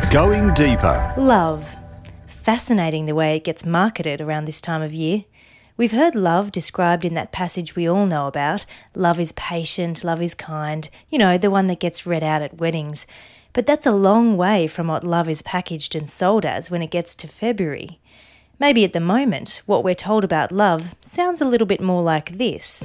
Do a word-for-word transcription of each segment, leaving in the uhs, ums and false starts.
Going deeper. Love. Fascinating the way it gets marketed around this time of year. We've heard love described in that passage we all know about. Love is patient, love is kind. You know, the one that gets read out at weddings. But that's a long way from what love is packaged and sold as when it gets to February. Maybe at the moment, what we're told about love sounds a little bit more like this.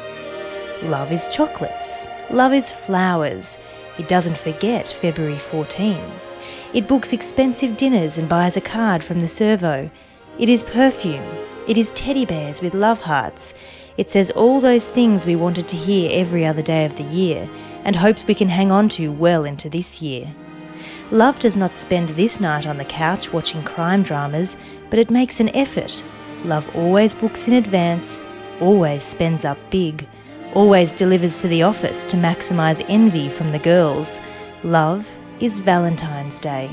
Love is chocolates. Love is flowers. It doesn't forget February fourteenth. It books expensive dinners and buys a card from the servo. It is perfume. It is teddy bears with love hearts. It says all those things we wanted to hear every other day of the year and hopes we can hang on to well into this year. Love does not spend this night on the couch watching crime dramas, but it makes an effort. Love always books in advance, always spends up big, always delivers to the office to maximise envy from the girls. Love is Valentine's Day.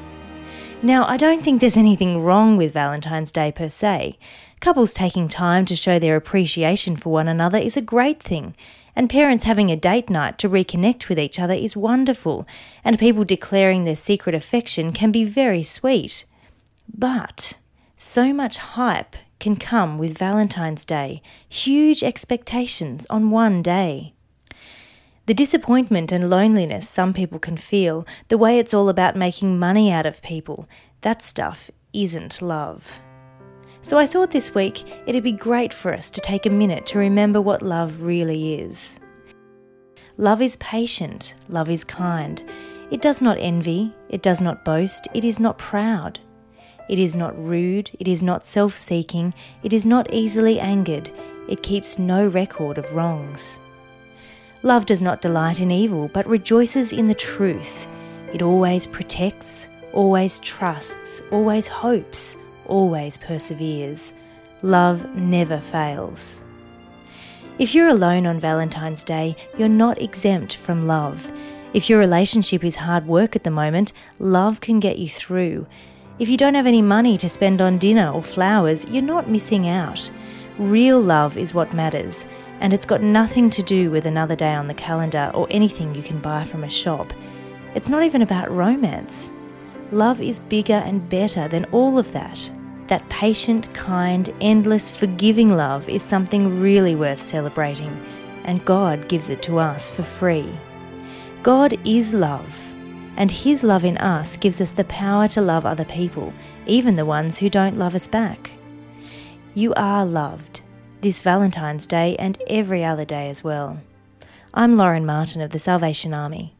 Now, I don't think there's anything wrong with Valentine's Day per se. Couples taking time to show their appreciation for one another is a great thing, and parents having a date night to reconnect with each other is wonderful, and people declaring their secret affection can be very sweet. But so much hype can come with Valentine's Day, huge expectations on one day. The disappointment and loneliness some people can feel, the way it's all about making money out of people, that stuff isn't love. So I thought this week it'd be great for us to take a minute to remember what love really is. Love is patient, love is kind. It does not envy, it does not boast, it is not proud. It is not rude, it is not self-seeking, it is not easily angered, it keeps no record of wrongs. Love does not delight in evil, but rejoices in the truth. It always protects, always trusts, always hopes, always perseveres. Love never fails. If you're alone on Valentine's Day, you're not exempt from love. If your relationship is hard work at the moment, love can get you through. If you don't have any money to spend on dinner or flowers, you're not missing out. Real love is what matters. And it's got nothing to do with another day on the calendar or anything you can buy from a shop. It's not even about romance. Love is bigger and better than all of that. That patient, kind, endless, forgiving love is something really worth celebrating, and God gives it to us for free. God is love, and His love in us gives us the power to love other people, even the ones who don't love us back. You are loved. This Valentine's Day and every other day as well. I'm Lauren Martin of the Salvation Army.